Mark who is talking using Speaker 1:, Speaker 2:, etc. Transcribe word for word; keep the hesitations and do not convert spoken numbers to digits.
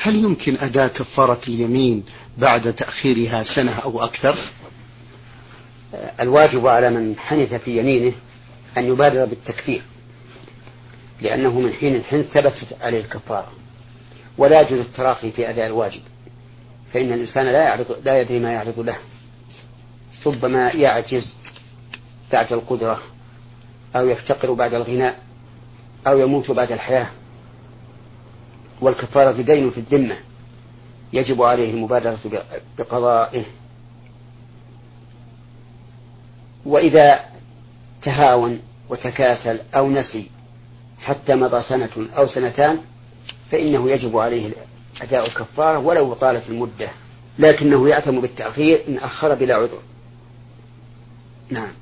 Speaker 1: هل يمكن أداء كفارة اليمين بعد تأخيرها سنة أو أكثر؟
Speaker 2: الواجب على من حنث في يمينه أن يبادر بالتكفير، لأنه من حين الحنث ثبتت عليه الكفارة، ولا يجوز التراخي في أداء الواجب، فإن الإنسان لا يعرض لا يدري ما يعرض له، ربما يعجز بعد القدرة، أو يفتقر بعد الغناء، أو يموت بعد الحياة، والكفارة دين في الذمة يجب عليه المبادرة بقضائه. وإذا تهاون وتكاسل أو نسي حتى مضى سنة أو سنتان فإنه يجب عليه أداء الكفارة ولو طالت المدة، لكنه يأثم بالتأخير إن أخر بلا عذر. نعم.